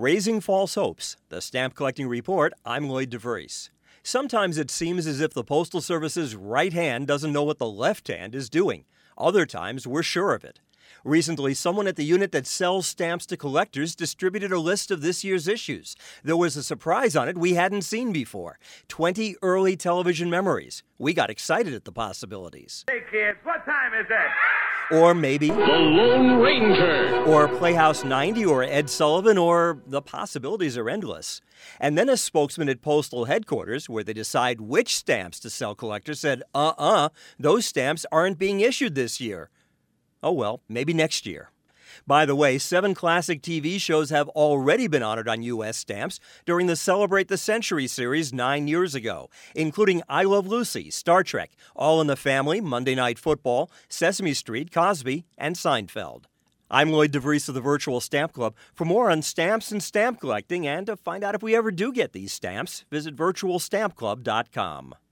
Raising False Hopes, the Stamp Collecting Report. I'm Lloyd DeVries. Sometimes it seems as if the Postal Service's right hand doesn't know what the left hand is doing. Other times, we're sure of it. Recently, someone at the unit that sells stamps to collectors distributed a list of this year's issues. There was a surprise on it we hadn't seen before. 20 early television memories. We got excited at the possibilities. Hey, kids, what time is it? Or maybe The Lone Ranger. Or Playhouse 90, or Ed Sullivan, or the possibilities are endless. And then a spokesman at Postal Headquarters, where they decide which stamps to sell collectors, said, those stamps aren't being issued this year. Oh well, maybe next year. By the way, 7 classic TV shows have already been honored on U.S. stamps during the Celebrate the Century series 9 years ago, including I Love Lucy, Star Trek, All in the Family, Monday Night Football, Sesame Street, Cosby, and Seinfeld. I'm Lloyd DeVries of the Virtual Stamp Club. For more on stamps and stamp collecting, and to find out if we ever do get these stamps, visit virtualstampclub.com.